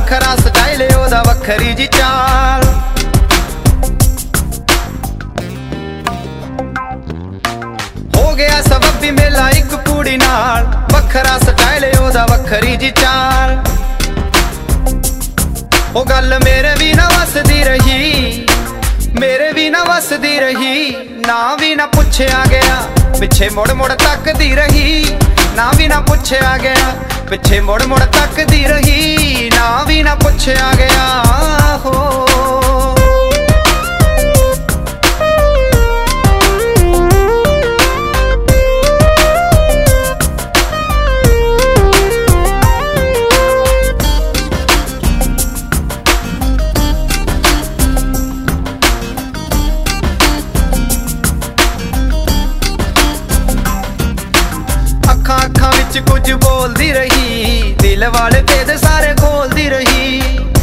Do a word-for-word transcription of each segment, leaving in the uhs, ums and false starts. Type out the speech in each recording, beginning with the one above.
वखरा स्टाइल ओदा वखरी जी चाल। हो गया सबब मेला एक कुड़ी नाल, वखरा स्टाइल ओदा वखरी जी चाल। ओ गल मेरे भी ना वसदी रही, मेरे भी ना वसदी रही, ना भी ना पूछया गया पिछे मुड़ मुड़ तकदी रही, ना भी ना पूछया गया पिछे मुड़ मुड़ तकदी रही, ना भी ना पूछया गया हो। अखा अखा विच कुछ बोलदी रही, दिल वाले भेद सारे खोलदी रही।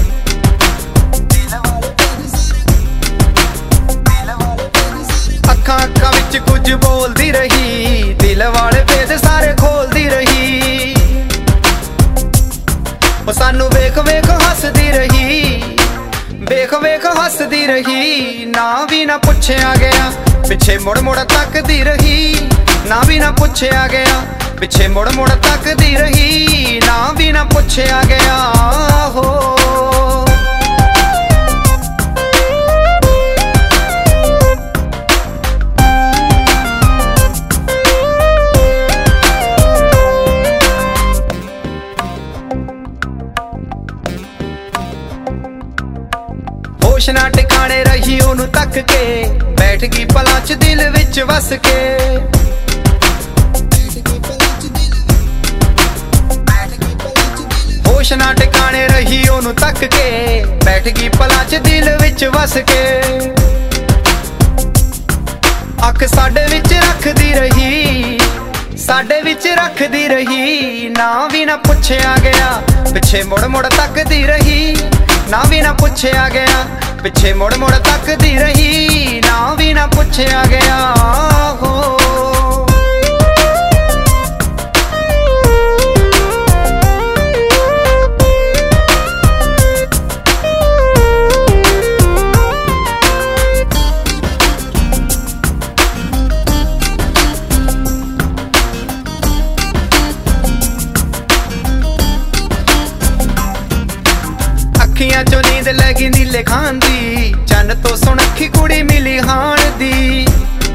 अखा अखा विच कुछ बोलदी रही, दिल वाले भेद सारे खोलदी रही। ओ सानू वेख वेख हसदी रही, वेख वेख हसदी रही, ना भी ना पूछया गया पिछे मुड़ मुड़ तकदी रही, ना भी ना पूछया गया पिछे मुड़ मुड़ तकदी रही, ना भी ना पूछया गया हो। होश ना टिकाने रही ओनू तक के, बैठ गई पलां च दिल विच वस के। होश ना टिकाने रही ओनू तक के, बैठ गई पलां च दिल विच वस के। अख साडे विच रखदी रही, साडे विच रखदी रही, ना भी ना पूछया गया पिछे मुड़ मुड़ तकदी रही, ना भी ना पूछया गया पिछे मुड़ मुड़ तकदी रही, ना भी ना पूछया गया हो। अखियां चो नींद लगी नीले खान दी, चन तो सुनखी कुड़ी मिली हाण दी।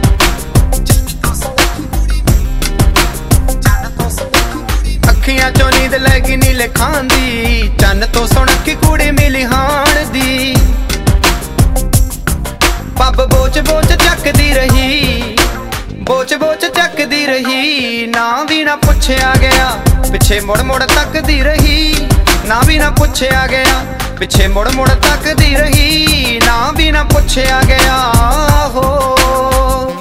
अखियां चो नींद लगी नीले खान दी, चन तो सुनखी कुड़ी मिली हाण दी। पब बोच बोच चकदी रही, बोच बोच चकदी रही, ना भी ना पूछया गया पिछे मुड़ मुड़ तकदी रही, ना भी ना पूछया गया पिछे मुड़ मुड़ तकदी रही, ना भी ना पूछया गया हो।